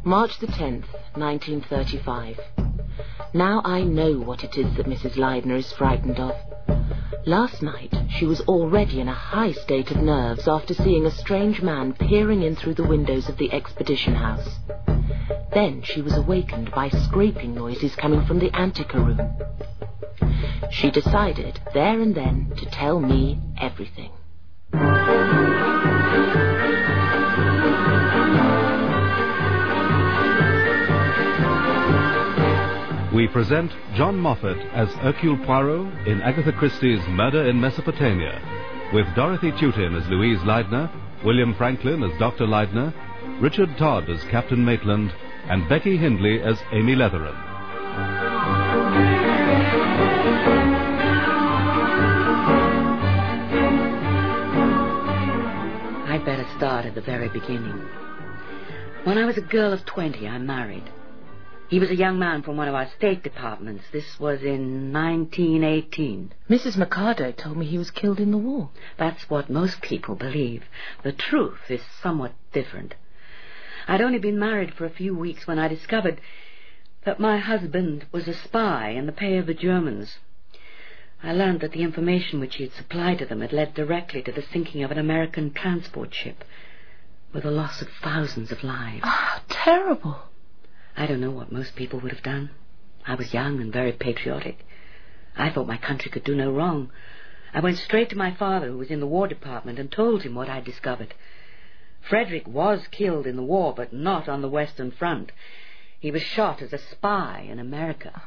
March the 10th, 1935. Now I know what it is that Mrs. Leidner is frightened of. Last night, she was already in a high state of nerves after seeing a strange man peering in through the windows of the expedition house. Then she was awakened by scraping noises coming from the anteroom. She decided, there and then, to tell me everything. We present John Moffat as Hercule Poirot in Agatha Christie's Murder in Mesopotamia, with Dorothy Tutin as Louise Leidner, William Franklin as Dr. Leidner, Richard Todd as Captain Maitland, and Becky Hindley as Amy Letheran. I'd better start at the very beginning. When I was a girl of 20, I married. He was a young man from one of our State Departments. This was in 1918. Mrs. Mercado told me he was killed in the war. That's what most people believe. The truth is somewhat different. I'd only been married for a few weeks when I discovered that my husband was a spy in the pay of the Germans. I learned that the information which he had supplied to them had led directly to the sinking of an American transport ship, with the loss of thousands of lives. Oh, terrible. I don't know what most people would have done. I was young and very patriotic. I thought my country could do no wrong. I went straight to my father, who was in the War Department, and told him what I'd discovered. Frederick was killed in the war, but not on the Western Front. He was shot as a spy in America.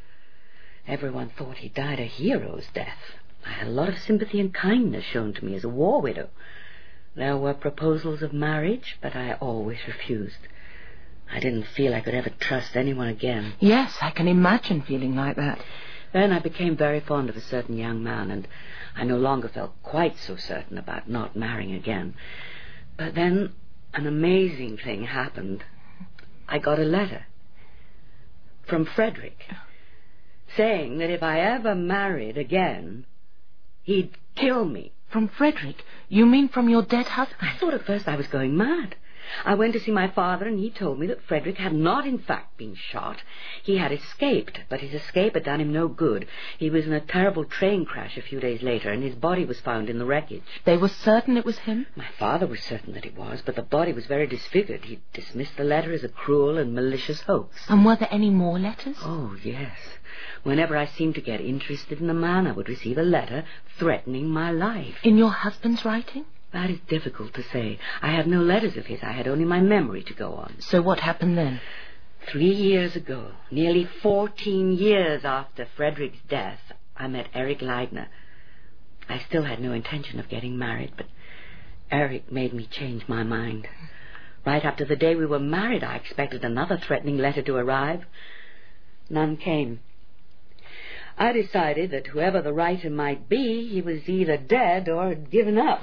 Everyone thought he died a hero's death. I had a lot of sympathy and kindness shown to me as a war widow. There were proposals of marriage, but I always refused. I didn't feel I could ever trust anyone again. Yes, I can imagine feeling like that. Then I became very fond of a certain young man, and I no longer felt quite so certain about not marrying again. But then an amazing thing happened. I got a letter from Frederick saying that if I ever married again, he'd kill me. From Frederick? You mean from your dead husband? I thought at first I was going mad. I went to see my father, and he told me that Frederick had not in fact been shot. He had escaped, but his escape had done him no good. He was in a terrible train crash a few days later, and his body was found in the wreckage. They were certain it was him? My father was certain that it was, but the body was very disfigured. He dismissed the letter as a cruel and malicious hoax. And were there any more letters? Oh, yes. Whenever I seemed to get interested in a man, I would receive a letter threatening my life. In your husband's writing? That is difficult to say. I had no letters of his. I had only my memory to go on. So what happened then? 3 years ago, nearly 14 years after Frederick's death, I met Eric Leidner. I still had no intention of getting married, but Eric made me change my mind. Right after the day we were married, I expected another threatening letter to arrive. None came. I decided that whoever the writer might be, he was either dead or had given up.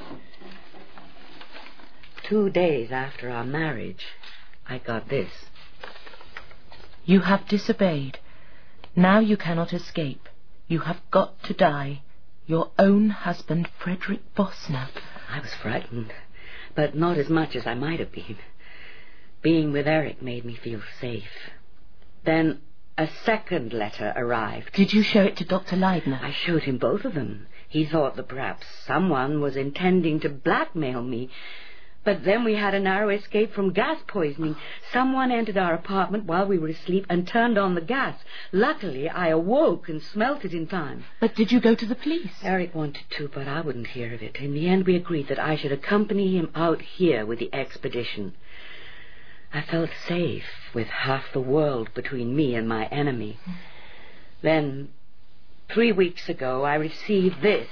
2 days after our marriage, I got this. You have disobeyed. Now you cannot escape. You have got to die. Your own husband, Frederick Bosner. I was frightened, but not as much as I might have been. Being with Eric made me feel safe. Then a second letter arrived. Did you show it to Dr. Leidner? I showed him both of them. He thought that perhaps someone was intending to blackmail me. But then we had a narrow escape from gas poisoning. Someone entered our apartment while we were asleep and turned on the gas. Luckily, I awoke and smelt it in time. But did you go to the police? Eric wanted to, but I wouldn't hear of it. In the end, we agreed that I should accompany him out here with the expedition. I felt safe with half the world between me and my enemy. Then, 3 weeks ago, I received this.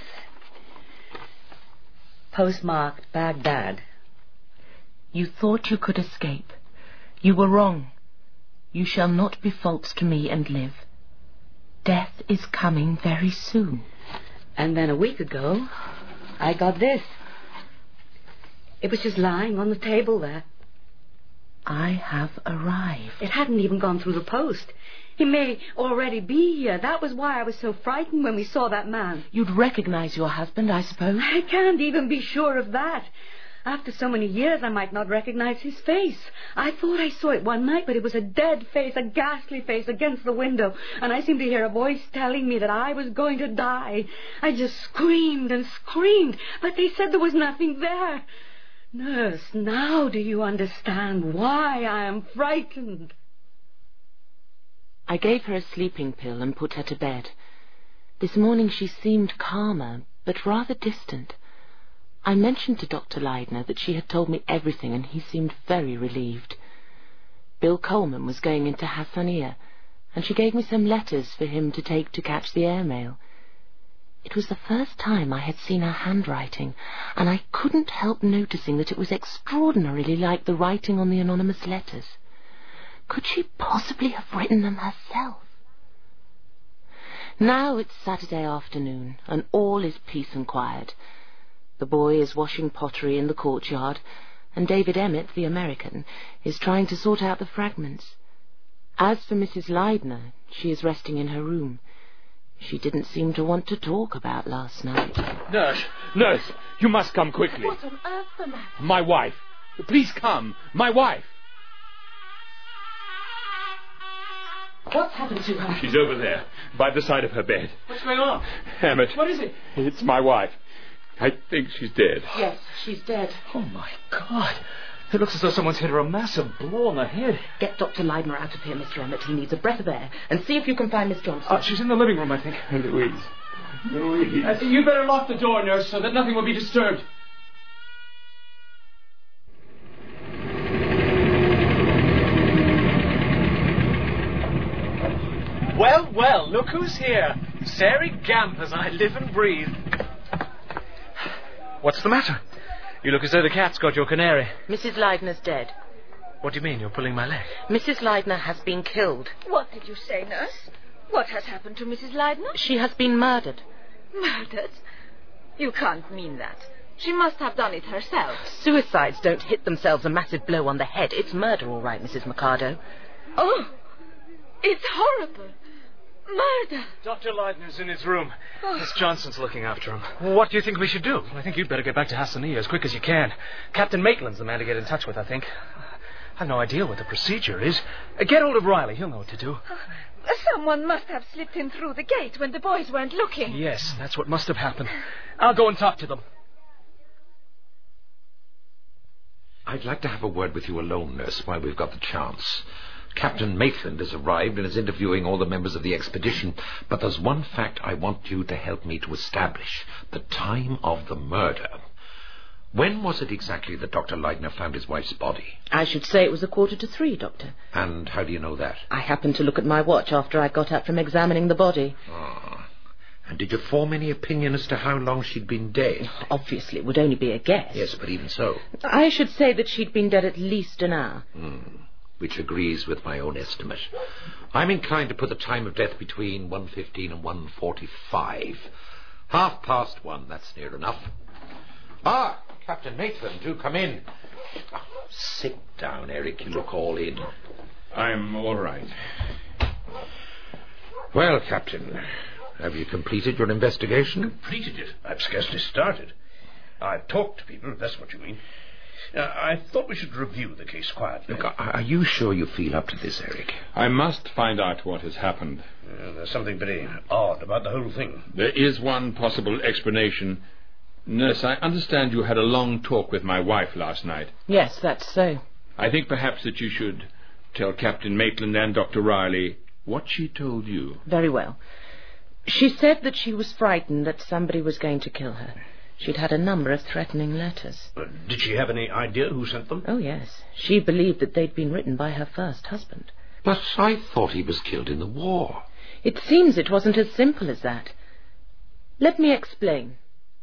Postmarked Baghdad. You thought you could escape. You were wrong. You shall not be false to me and live. Death is coming very soon. And then a week ago, I got this. It was just lying on the table there. I have arrived. It hadn't even gone through the post. He may already be here. That was why I was so frightened when we saw that man. You'd recognize your husband, I suppose? I can't even be sure of that. After so many years, I might not recognize his face. I thought I saw it one night, but it was a dead face, a ghastly face against the window, and I seemed to hear a voice telling me that I was going to die. I just screamed and screamed, but they said there was nothing there. Nurse, now do you understand why I am frightened? I gave her a sleeping pill and put her to bed. This morning she seemed calmer, but rather distant. I mentioned to Dr. Leidner that she had told me everything, and he seemed very relieved. Bill Coleman was going into Hassania, and she gave me some letters for him to take to catch the airmail. It was the first time I had seen her handwriting, and I couldn't help noticing that it was extraordinarily like the writing on the anonymous letters. Could she possibly have written them herself? Now it's Saturday afternoon, and all is peace and quiet. The boy is washing pottery in the courtyard, and David Emmett, the American, is trying to sort out the fragments. As for Mrs. Leidner, she is resting in her room. She didn't seem to want to talk about last night. Nurse, you must come quickly. What on earth the matter? My wife. Please come. My wife. What's happened to her? She's over there, by the side of her bed. What's going on? Emmett. What is it? It's my wife. I think she's dead. Yes, she's dead. Oh, my God. It looks as though someone's hit her a massive blow on the head. Get Dr. Leidner out of here, Mr. Emmett. He needs a breath of air. And see if you can find Miss Johnson. She's in the living room, I think. Louise. You better lock the door, nurse, so that nothing will be disturbed. Well, look who's here. Sari Gamp, as I live and breathe. What's the matter? You look as though the cat's got your canary. Mrs. Leidner's dead. What do you mean, you're pulling my leg? Mrs. Leidner has been killed. What did you say, nurse? What has happened to Mrs. Leidner? She has been murdered. Murdered? You can't mean that. She must have done it herself. Suicides don't hit themselves a massive blow on the head. It's murder, all right, Mrs. Mercado. Oh, it's horrible. Murder. Dr. Leidner's in his room. Miss Johnson's looking after him. What do you think we should do? I think you'd better get back to Hassania as quick as you can. Captain Maitland's the man to get in touch with, I think. I've no idea what the procedure is. Get hold of Riley. He'll know what to do. Someone must have slipped in through the gate when the boys weren't looking. Yes, that's what must have happened. I'll go and talk to them. I'd like to have a word with you alone, nurse, while we've got the chance. Captain Maitland has arrived and is interviewing all the members of the expedition, but there's one fact I want you to help me to establish: the time of the murder. When was it exactly that Dr. Leidner found his wife's body? I should say it was 2:45, Doctor. And how do you know that? I happened to look at my watch after I got up from examining the body. Ah. And did you form any opinion as to how long she'd been dead? Obviously, it would only be a guess. Yes, but even so. I should say that she'd been dead at least an hour. Which agrees with my own estimate. I'm inclined to put the time of death between 1:15 and 1:45. 1:30, that's near enough. Ah, Captain Maitland, do come in. Oh, sit down, Eric, you look all in. I'm all right. Well, Captain, have you completed your investigation? Completed it? I've scarcely started. I've talked to people, if that's what you mean. I thought we should review the case quietly. Look, are you sure you feel up to this, Eric? I must find out what has happened. There's something very odd about the whole thing. There is one possible explanation. Nurse, I understand you had a long talk with my wife last night. Yes, that's so. I think perhaps that you should tell Captain Maitland and Dr. Riley what she told you. Very well. She said that she was frightened that somebody was going to kill her. She'd had a number of threatening letters. Did she have any idea who sent them? Oh, yes. She believed that they'd been written by her first husband. But I thought he was killed in the war. It seems it wasn't as simple as that. Let me explain.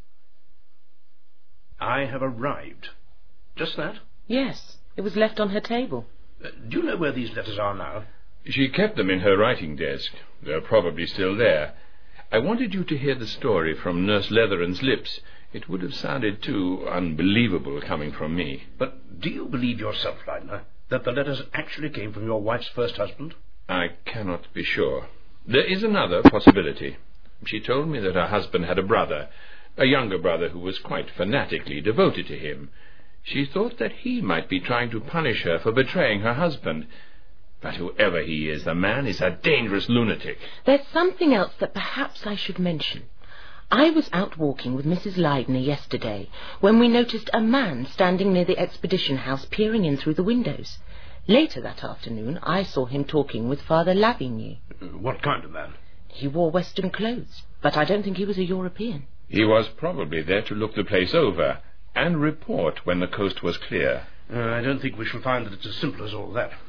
I have arrived. Just that? Yes, it was left on her table. Do you know where these letters are now? She kept them in her writing desk. They're probably still there. I wanted you to hear the story from Nurse Leatherin's lips. It would have sounded too unbelievable coming from me. But do you believe yourself, Leidner, that the letters actually came from your wife's first husband? I cannot be sure. There is another possibility. She told me that her husband had a brother, a younger brother who was quite fanatically devoted to him. She thought that he might be trying to punish her for betraying her husband. But whoever he is, the man is a dangerous lunatic. There's something else that perhaps I should mention. I was out walking with Mrs. Leidner yesterday when we noticed a man standing near the expedition house peering in through the windows. Later that afternoon, I saw him talking with Father Lavigny. What kind of man? He wore Western clothes, but I don't think he was a European. He was probably there to look the place over and report when the coast was clear. I don't think we shall find that it's as simple as all that.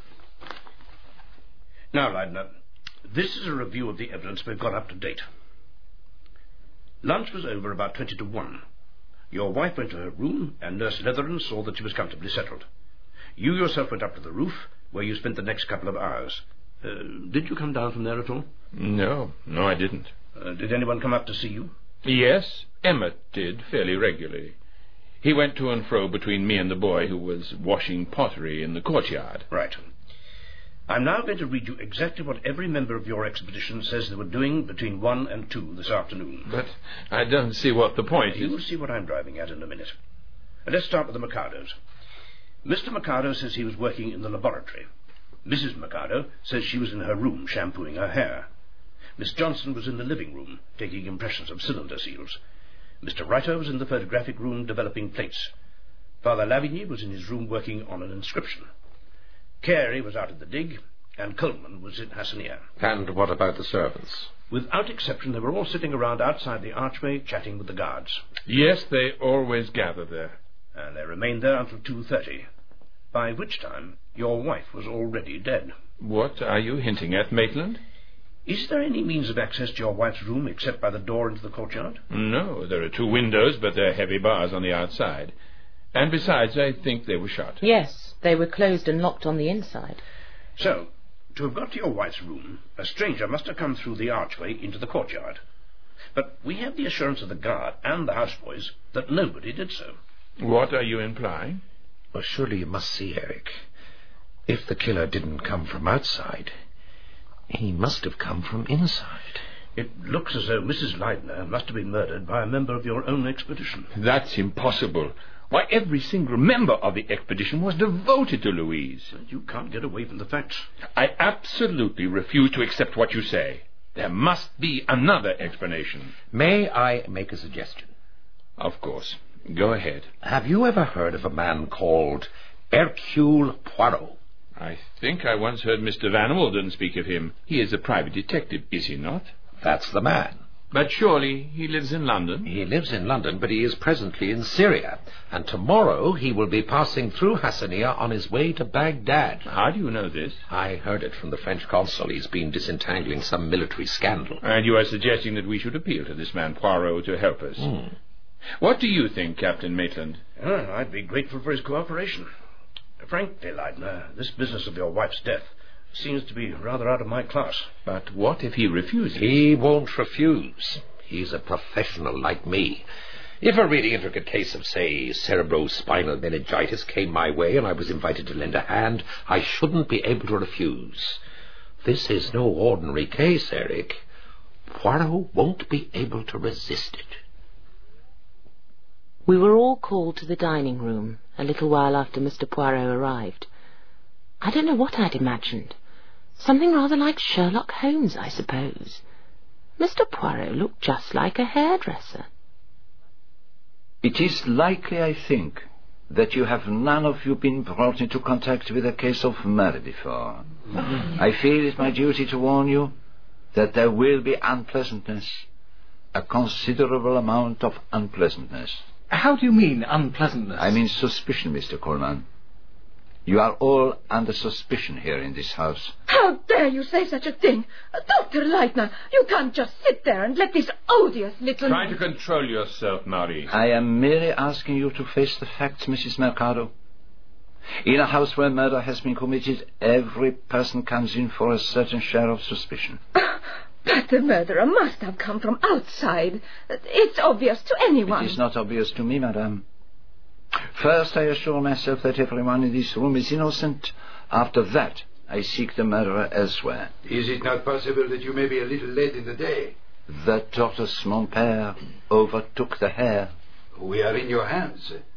Now, Leidner, this is a review of the evidence we've got up to date. Lunch was over about 20 to 1. Your wife went to her room, and Nurse Leathern saw that she was comfortably settled. You yourself went up to the roof, where you spent the next couple of hours. Did you come down from there at all? No, I didn't. Did anyone come up to see you? Yes, Emmett did, fairly regularly. He went to and fro between me and the boy who was washing pottery in the courtyard. Right. I'm now going to read you exactly what every member of your expedition says they were doing between 1 and 2 this afternoon. But I don't see what the point is. You'll see what I'm driving at in a minute. Let's start with the Mercados. Mr. Mercado says he was working in the laboratory. Mrs. Mercado says she was in her room shampooing her hair. Miss Johnson was in the living room taking impressions of cylinder seals. Mr. Reiter was in the photographic room developing plates. Father Lavigny was in his room working on an inscription. Carey was out at the dig, and Coleman was in Hassania. And what about the servants? Without exception, they were all sitting around outside the archway chatting with the guards. Yes, they always gather there. And they remained there until 2:30, by which time your wife was already dead. What are you hinting at, Maitland? Is there any means of access to your wife's room except by the door into the courtyard? No, there are 2 windows, but they're heavy bars on the outside. And besides, I think they were shut. Yes, they were closed and locked on the inside. So, to have got to your wife's room, a stranger must have come through the archway into the courtyard. But we have the assurance of the guard and the houseboys that nobody did so. What are you implying? Well, surely you must see, Eric. If the killer didn't come from outside, he must have come from inside. It looks as though Mrs. Leidner must have been murdered by a member of your own expedition. That's impossible. Why, every single member of the expedition was devoted to Louise. You can't get away from the facts. I absolutely refuse to accept what you say. There must be another explanation. May I make a suggestion? Of course. Go ahead. Have you ever heard of a man called Hercule Poirot? I think I once heard Mr. Van Walden speak of him. He is a private detective, is he not? That's the man. But surely he lives in London? He lives in London, but he is presently in Syria. And tomorrow he will be passing through Hassania on his way to Baghdad. How do you know this? I heard it from the French consul. He's been disentangling some military scandal. And you are suggesting that we should appeal to this man Poirot to help us? What do you think, Captain Maitland? I'd be grateful for his cooperation. Frankly, Leidner, this business of your wife's death seems to be rather out of my class. But what if he refuses? He won't refuse. He's a professional like me. If a really intricate case of, say, cerebrospinal meningitis came my way and I was invited to lend a hand, I shouldn't be able to refuse. This is no ordinary case, Eric. Poirot won't be able to resist it. We were all called to the dining room a little while after Mr. Poirot arrived. I don't know what I'd imagined. Something rather like Sherlock Holmes, I suppose. Mr. Poirot looked just like a hairdresser. It is likely, I think, that you have none of you been brought into contact with a case of murder before. I feel it my duty to warn you that there will be unpleasantness, a considerable amount of unpleasantness. How do you mean, unpleasantness? I mean suspicion, Mr. Coleman. You are all under suspicion here in this house. How dare you say such a thing? Dr. Leitner, you can't just sit there and let this odious little... Try to control yourself, Marie. I am merely asking you to face the facts, Mrs. Mercado. In a house where murder has been committed, every person comes in for a certain share of suspicion. But the murderer must have come from outside. It's obvious to anyone. It is not obvious to me, madame. First, I assure myself that everyone in this room is innocent. After that, I seek the murderer elsewhere. Is it not possible that you may be a little late in the day? The tortoise, mon père, overtook the hare. We are in your hands.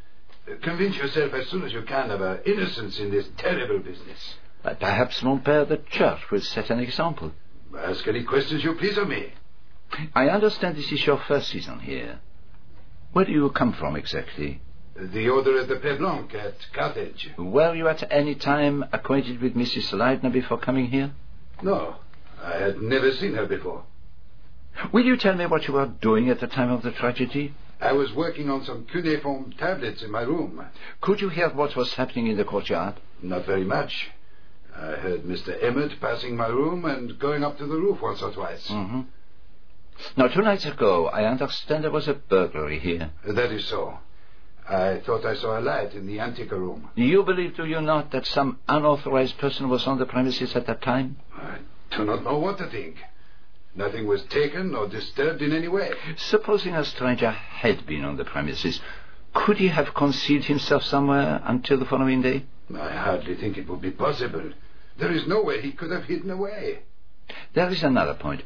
Convince yourself as soon as you can of our innocence in this terrible business. But perhaps, mon père, the church will set an example. Ask any questions you please of me. I understand this is your first season here. Where do you come from exactly? The order of the Père Blanc at Carthage. Were you at any time acquainted with Mrs. Leidner before coming here? No, I had never seen her before. Will you tell me what you were doing at the time of the tragedy? I was working on some cuneiform tablets in my room. Could you hear what was happening in the courtyard? Not very much. I heard Mr. Emmett passing my room and going up to the roof once or twice. Mm-hmm. Now, 2 nights ago, I understand there was a burglary here. That is so. I thought I saw a light in the anteroom room. You believe, do you not, that some unauthorized person was on the premises at that time? I do not know what to think. Nothing was taken or disturbed in any way. Supposing a stranger had been on the premises, could he have concealed himself somewhere until the following day? I hardly think it would be possible. There is no way he could have hidden away. There is another point.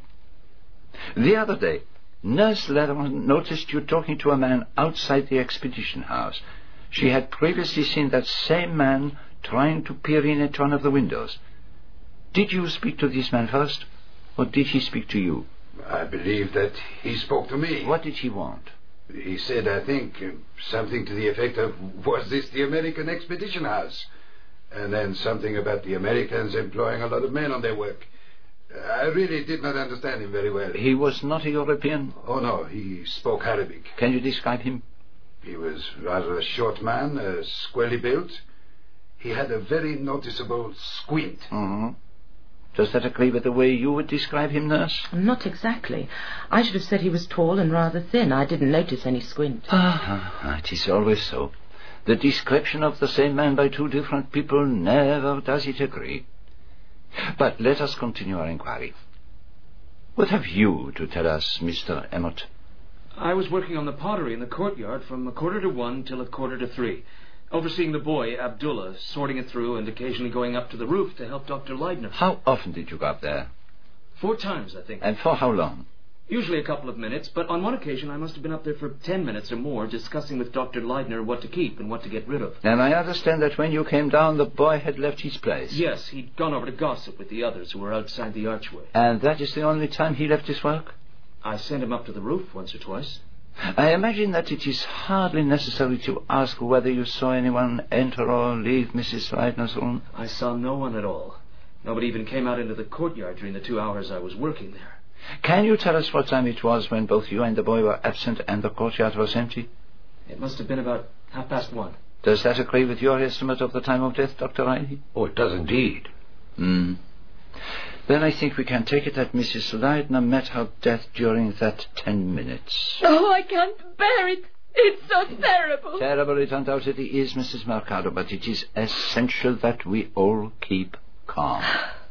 The other day, Nurse Leatherman noticed you talking to a man outside the expedition house. She had previously seen that same man trying to peer in at one of the windows. Did you speak to this man first, or did he speak to you? I believe that he spoke to me. What did he want? He said, I think, something to the effect of, was this the American expedition house? And then something about the Americans employing a lot of men on their work. I really did not understand him very well. He was not a European? Oh, no, he spoke Arabic. Can you describe him? He was rather a short man, squarely built. He had a very noticeable squint. Mm-hmm. Does that agree with the way you would describe him, Nurse? Not exactly. I should have said he was tall and rather thin. I didn't notice any squint. It is always so. The description of the same man by 2 different people, never does it agree. But let us continue our inquiry. What have you to tell us, Mr. Emmett? I was working on the pottery in the courtyard from 1:45 till 3:15, overseeing the boy, Abdullah, sorting it through and occasionally going up to the roof to help Dr. Leidner. How often did you go up there? 4 times, I think. And for how long? Usually a couple of minutes, but on one occasion I must have been up there for 10 minutes or more, discussing with Dr. Leidner what to keep and what to get rid of. And I understand that when you came down, the boy had left his place. Yes, he'd gone over to gossip with the others who were outside the archway. And that is the only time he left his work? I sent him up to the roof once or twice. I imagine that it is hardly necessary to ask whether you saw anyone enter or leave Mrs. Leidner's room. I saw no one at all. Nobody even came out into the courtyard during the 2 hours I was working there. Can you tell us what time it was when both you and the boy were absent and the courtyard was empty? It must have been about 1:30. Does that agree with your estimate of the time of death, Dr. Riley? Oh, it does indeed. Then I think we can take it that Mrs. Leidner met her death during that 10 minutes. Oh, I can't bear it. It's so terrible. Terrible it undoubtedly is, Mrs. Mercado, but it is essential that we all keep calm.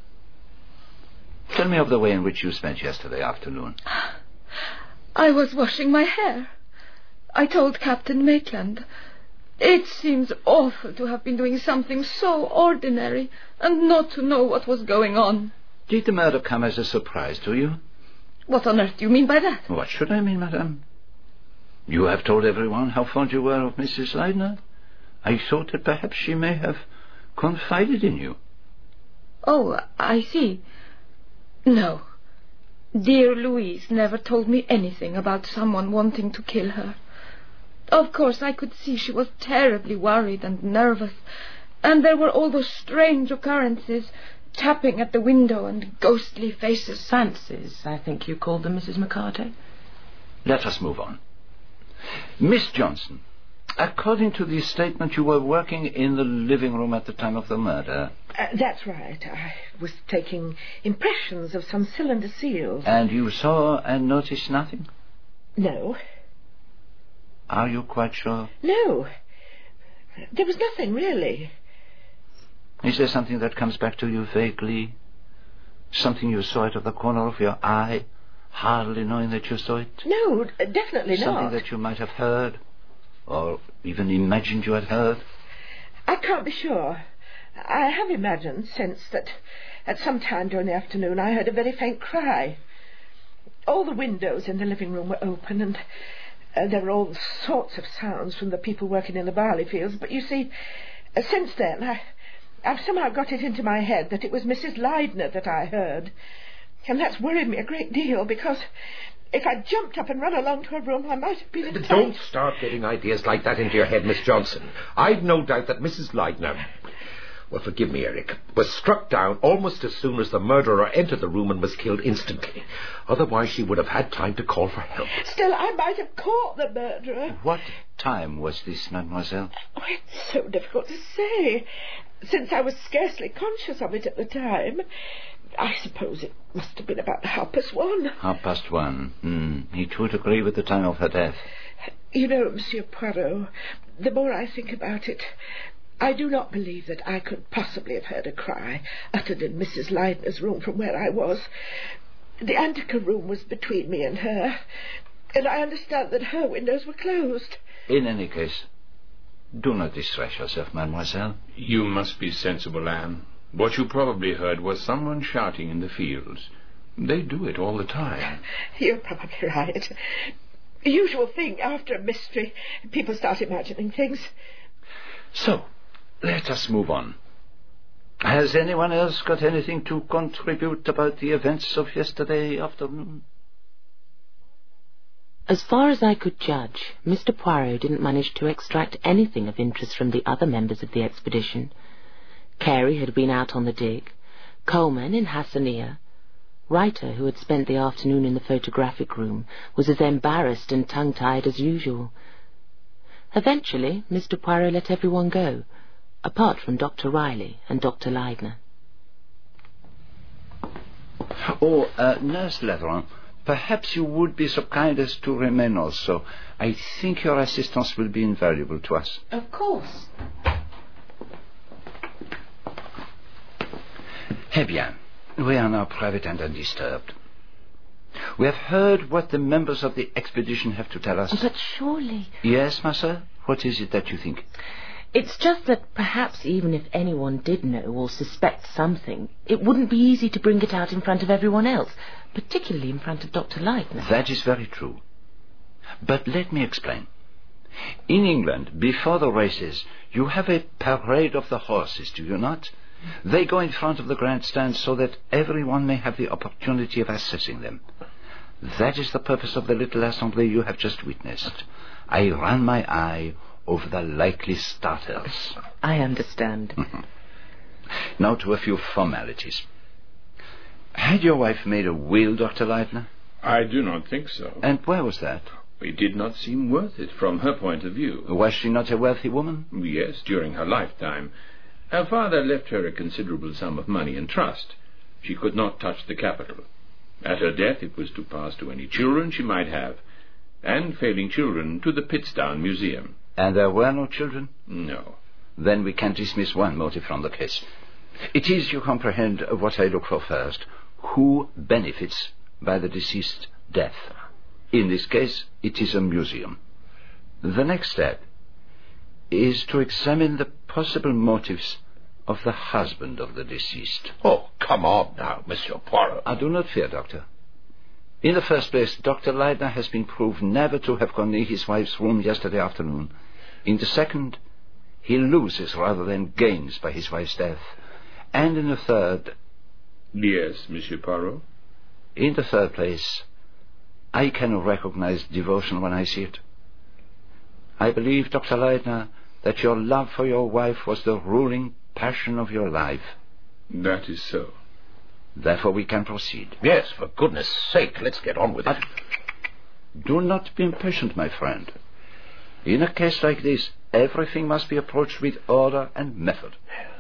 Tell me of the way in which you spent yesterday afternoon. I was washing my hair. I told Captain Maitland. It seems awful to have been doing something so ordinary and not to know what was going on. Did the murder come as a surprise to you? What on earth do you mean by that? What should I mean, madame? You have told everyone how fond you were of Mrs. Leidner. I thought that perhaps she may have confided in you. Oh, I see. No. Dear Louise never told me anything about someone wanting to kill her. Of course, I could see she was terribly worried and nervous, and there were all those strange occurrences, tapping at the window and ghostly faces. Fancies, I think you called them, Mrs. McCarty. Let us move on. Miss Johnson, according to the statement, you were working in the living room at the time of the murder. That's right. I was taking impressions of some cylinder seals. And you saw and noticed nothing? No. Are you quite sure? No. There was nothing, really. Is there something that comes back to you vaguely? Something you saw out of the corner of your eye, hardly knowing that you saw it? No, definitely not. Something that you might have heard, or even imagined you had heard? I can't be sure. I have imagined since that at some time during the afternoon I heard a very faint cry. All the windows in the living room were open, and There were all sorts of sounds from the people working in the barley fields, but you see, since then, I've somehow got it into my head that it was Mrs. Leidner that I heard. And that's worried me a great deal, because if I'd jumped up and run along to her room, I might have been in touch. Don't start getting ideas like that into your head, Miss Johnson. I've no doubt that Mrs. Leidner... Well, forgive me, Eric, was struck down almost as soon as the murderer entered the room and was killed instantly. Otherwise, she would have had time to call for help. Still, I might have caught the murderer. What time was this, mademoiselle? Oh, it's so difficult to say, since I was scarcely conscious of it at the time. I suppose it must have been about 1:30. 1:30. It would agree with the time of her death. You know, Monsieur Poirot, the more I think about it, I do not believe that I could possibly have heard a cry uttered in Mrs. Leidner's room from where I was. The anteroom was between me and her, and I understand that her windows were closed. In any case, do not distress yourself, mademoiselle. You must be sensible, Anne. What you probably heard was someone shouting in the fields. They do it all the time. You're probably right. The usual thing after a mystery. People start imagining things. So, let us move on. Has anyone else got anything to contribute about the events of yesterday afternoon? As far as I could judge, Mr. Poirot didn't manage to extract anything of interest from the other members of the expedition. Carey had been out on the dig, Coleman in Hassania. Reiter, who had spent the afternoon in the photographic room, was as embarrassed and tongue-tied as usual. Eventually, Mr. Poirot let everyone go, apart from Dr. Riley and Dr. Leidner. Nurse Leveron, perhaps you would be so kind as to remain also. I think your assistance will be invaluable to us. Of course. Eh bien, we are now private and undisturbed. We have heard what the members of the expedition have to tell us. But surely... Yes, ma sœur? What is it that you think? It's just that perhaps even if anyone did know or suspect something, it wouldn't be easy to bring it out in front of everyone else, particularly in front of Dr. Leidner. That is very true. But let me explain. In England, before the races, you have a parade of the horses, do you not? They go in front of the grandstand so that everyone may have the opportunity of assessing them. That is the purpose of the little assembly you have just witnessed. I ran my eye over the likely starters. I understand. Now to a few formalities. Had your wife made a will, Dr. Leidner? I do not think so. And where was that? It did not seem worth it from her point of view. Was she not a wealthy woman? Yes, during her lifetime. Her father left her a considerable sum of money in trust. She could not touch the capital. At her death it was to pass to any children she might have, and, failing children, to the Pittsdown Museum. And there were no children? No. Then we can dismiss one motive from the case. It is, you comprehend, what I look for first. Who benefits by the deceased's death? In this case, it is a museum. The next step is to examine the possible motives of the husband of the deceased. Oh, come on now, Monsieur Poirot. Do not fear, Doctor. In the first place, Dr. Leidner has been proved never to have gone near his wife's room yesterday afternoon. In the second, he loses rather than gains by his wife's death. And in the third... Yes, Monsieur Poirot? In the third place, I can recognize devotion when I see it. I believe, Dr. Leidner, that your love for your wife was the ruling passion of your life. That is so. Therefore we can proceed. Yes, for goodness sake, let's get on with it. Do not be impatient, my friend. In a case like this, everything must be approached with order and method.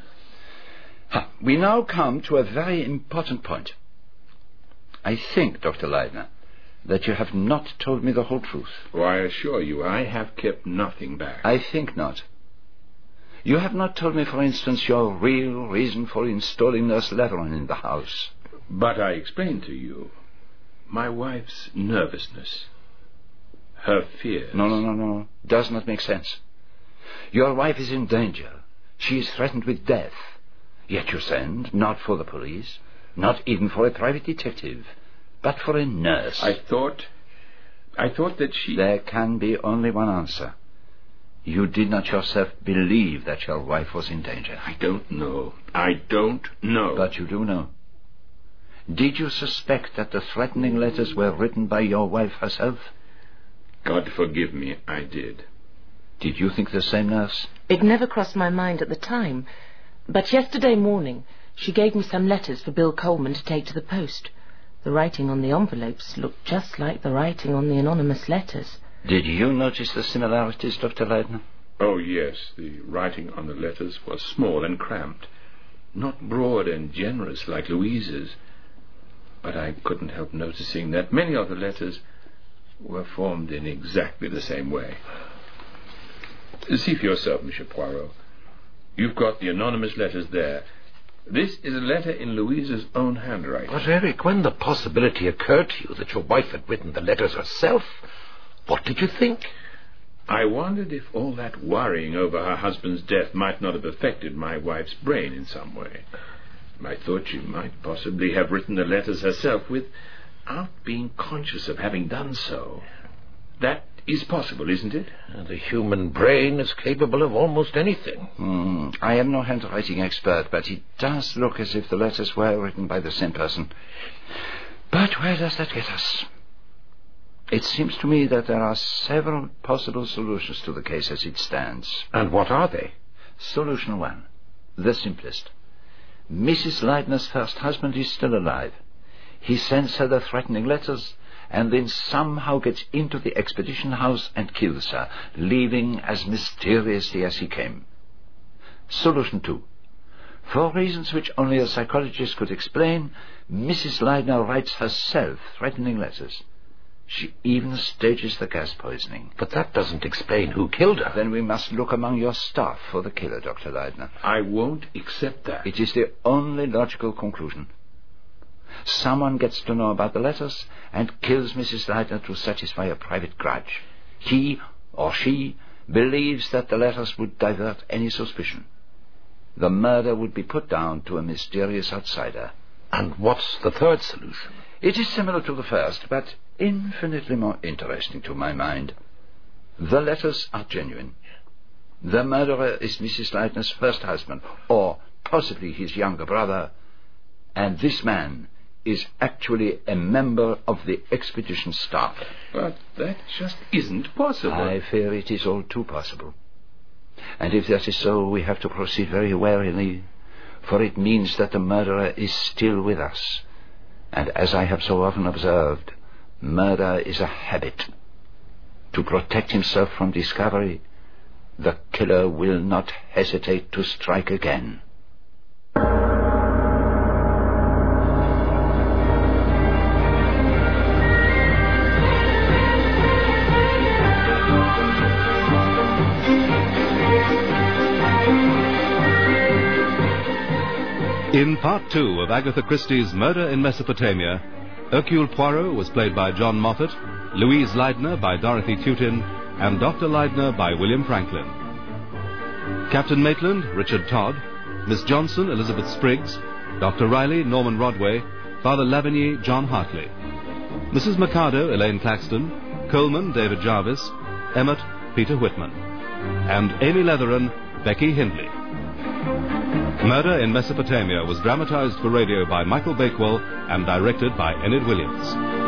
We now come to a very important point. I think, Dr. Leidner, that you have not told me the whole truth. Oh, I assure you, I have kept nothing back. I think not. You have not told me, for instance, your real reason for installing Nurse Leveron in the house. But I explained to you. My wife's nervousness. Her fears. No. Does not make sense. Your wife is in danger. She is threatened with death. Yet you send, not for the police, not even for a private detective, but for a nurse. I thought I thought that she... There can be only one answer. You did not yourself believe that your wife was in danger. I don't know. I don't know. But you do know. Did you suspect that the threatening letters were written by your wife herself? God forgive me, I did. Did you think the same, nurse? It never crossed my mind at the time. But yesterday morning, she gave me some letters for Bill Coleman to take to the post. The writing on the envelopes looked just like the writing on the anonymous letters. Did you notice the similarities, Dr. Leitner? Oh, yes. The writing on the letters was small and cramped. Not broad and generous like Louise's. But I couldn't help noticing that many of the letters were formed in exactly the same way. See for yourself, Monsieur Poirot. You've got the anonymous letters there. This is a letter in Louise's own handwriting. But, Eric, when the possibility occurred to you that your wife had written the letters herself, what did you think? I wondered if all that worrying over her husband's death might not have affected my wife's brain in some way. I thought she might possibly have written the letters herself without being conscious of having done so. That is possible, isn't it? The human brain is capable of almost anything. I am no handwriting expert, but it does look as if the letters were written by the same person. But where does that get us? It seems to me that there are several possible solutions to the case as it stands. And what are they? Solution 1, the simplest. Mrs. Leitner's first husband is still alive. He sends her the threatening letters and then somehow gets into the expedition house and kills her, leaving as mysteriously as he came. Solution 2. For reasons which only a psychologist could explain, Mrs. Leitner writes herself threatening letters. She even stages the gas poisoning. But that doesn't explain who killed her. Then we must look among your staff for the killer, Dr. Leitner. I won't accept that. It is the only logical conclusion. Someone gets to know about the letters and kills Mrs. Leitner to satisfy a private grudge. He or she believes that the letters would divert any suspicion. The murder would be put down to a mysterious outsider. And what's the third solution? It is similar to the first, but infinitely more interesting to my mind. The letters are genuine. The murderer is Mrs. Leitner's first husband, or possibly his younger brother, and this man is actually a member of the expedition staff. But that just isn't possible. I fear it is all too possible. And if that is so, we have to proceed very warily, for it means that the murderer is still with us. And as I have so often observed, murder is a habit. To protect himself from discovery, the killer will not hesitate to strike again. In Part 2 of Agatha Christie's Murder in Mesopotamia, Hercule Poirot was played by John Moffat, Louise Leidner by Dorothy Tutin, and Dr. Leidner by William Franklin. Captain Maitland, Richard Todd, Miss Johnson, Elizabeth Spriggs, Dr. Riley, Norman Rodway, Father Lavigny, John Hartley. Mrs. Mikado, Elaine Claxton, Coleman, David Jarvis, Emmett, Peter Whitman, and Amy Leatheran, Becky Hindley. Murder in Mesopotamia was dramatized for radio by Michael Bakewell and directed by Enid Williams.